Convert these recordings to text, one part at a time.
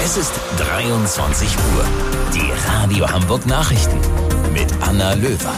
Es ist 23 Uhr. Die Radio Hamburg Nachrichten mit Anna Löwer.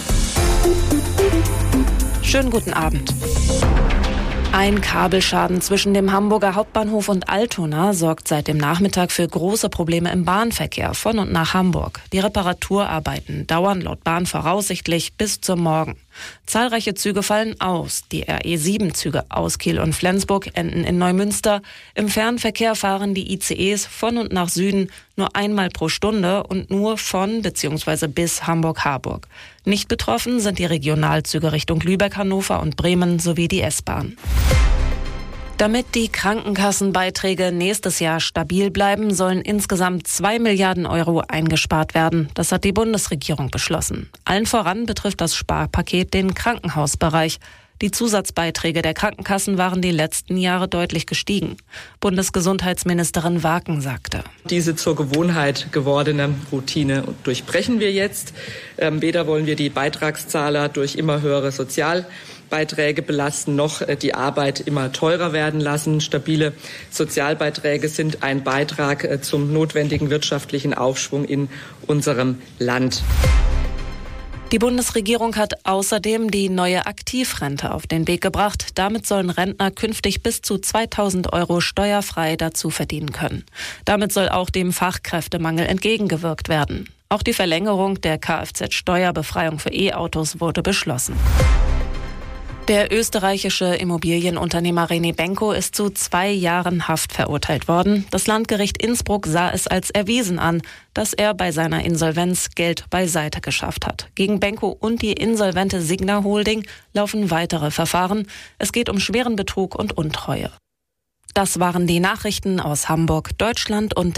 Schönen guten Abend. Ein Kabelschaden zwischen dem Hamburger Hauptbahnhof und Altona sorgt seit dem Nachmittag für große Probleme im Bahnverkehr von und nach Hamburg. Die Reparaturarbeiten dauern laut Bahn voraussichtlich bis zum Morgen. Zahlreiche Züge fallen aus. Die RE7-Züge aus Kiel und Flensburg enden in Neumünster. Im Fernverkehr fahren die ICEs von und nach Süden nur einmal pro Stunde und nur von bzw. bis Hamburg-Harburg. Nicht betroffen sind die Regionalzüge Richtung Lübeck, Hannover und Bremen sowie die S-Bahn. Damit die Krankenkassenbeiträge nächstes Jahr stabil bleiben, sollen insgesamt 2 Milliarden Euro eingespart werden. Das hat die Bundesregierung beschlossen. Allen voran betrifft das Sparpaket den Krankenhausbereich. Die Zusatzbeiträge der Krankenkassen waren die letzten Jahre deutlich gestiegen. Bundesgesundheitsministerin Waken sagte: Diese zur Gewohnheit gewordene Routine durchbrechen wir jetzt. Weder wollen wir die Beitragszahler durch immer höhere Sozialbeiträge belasten, noch die Arbeit immer teurer werden lassen. Stabile Sozialbeiträge sind ein Beitrag zum notwendigen wirtschaftlichen Aufschwung in unserem Land. Die Bundesregierung hat außerdem die neue Aktivrente auf den Weg gebracht. Damit sollen Rentner künftig bis zu 2.000 Euro steuerfrei dazu verdienen können. Damit soll auch dem Fachkräftemangel entgegengewirkt werden. Auch die Verlängerung der Kfz-Steuerbefreiung für E-Autos wurde beschlossen. Der österreichische Immobilienunternehmer René Benko ist zu 2 Jahren Haft verurteilt worden. Das Landgericht Innsbruck sah es als erwiesen an, dass er bei seiner Insolvenz Geld beiseite geschafft hat. Gegen Benko und die insolvente Signa Holding laufen weitere Verfahren. Es geht um schweren Betrug und Untreue. Das waren die Nachrichten aus Hamburg, Deutschland und